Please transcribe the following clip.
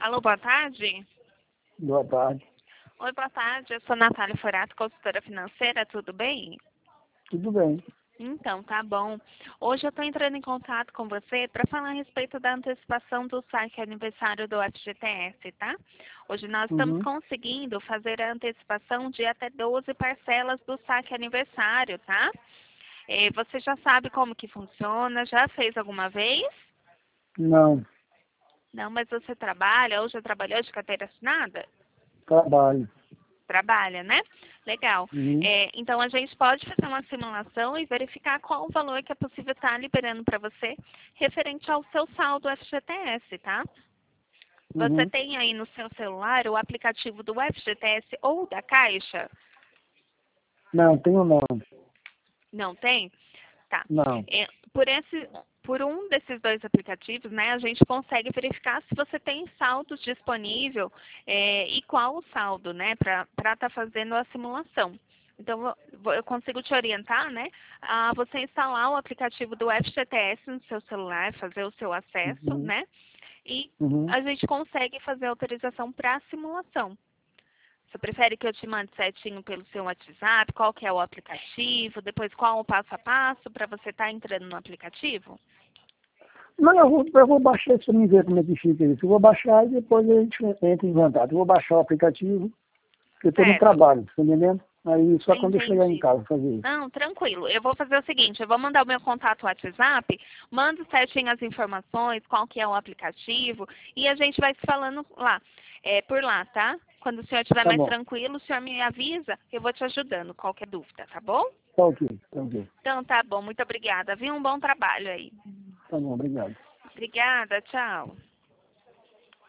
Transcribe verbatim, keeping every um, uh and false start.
Alô, boa tarde. Boa tarde. Oi, boa tarde. Eu sou Natália Forato, consultora financeira. Tudo bem? Tudo bem. Então, tá bom. Hoje eu estou entrando em contato com você para falar a respeito da antecipação do saque aniversário do F G T S, tá? Hoje nós estamos Uhum. conseguindo fazer a antecipação de até doze parcelas do saque aniversário, tá? Eh, você já sabe como que funciona? Já fez alguma vez? Não, Não, mas você trabalha ou já trabalhou de carteira assinada? trabalho. Trabalha, né? Legal. Uhum. É, então a gente pode fazer uma simulação e verificar qual o valor que é possível estar liberando para você referente ao seu saldo F G T S, tá? Você Uhum. tem aí no seu celular o aplicativo do F G T S ou da Caixa? Não, tenho não. Não tem? Tá. Não. É, por esse, por um desses dois aplicativos, né, a gente consegue verificar se você tem saldos disponível é, e qual o saldo, né, para estar fazendo a simulação. Então, eu vou- eu consigo te orientar, né, a você instalar o aplicativo do F G T S no seu celular, fazer o seu acesso, Uhum. né, e Uhum. a gente consegue fazer a autorização para a simulação. Você prefere que eu te mande certinho pelo seu WhatsApp? Qual que é o aplicativo? Depois qual o passo a passo para você estar entrando no aplicativo? Não, eu vou, eu vou baixar isso para mim ver como é que fica isso. Eu vou baixar e depois a gente entra em contato. Eu vou baixar o aplicativo, porque eu estou no Certo, trabalho, tá entendendo? Aí só quando eu chegar em entendi. casa fazer isso. Não, tranquilo. Eu vou fazer o seguinte, eu vou mandar o meu contato WhatsApp, mando certinho as informações, qual que é o aplicativo, e a gente vai se falando lá, é, por lá, tá? Quando o senhor estiver Tá mais bom. tranquilo, o senhor me avisa, eu vou te ajudando, qualquer dúvida, tá bom? Tá ok. Tá ok. Então tá bom, muito obrigada. Viu? Um bom trabalho aí. Tá bom, obrigado. Obrigada, tchau.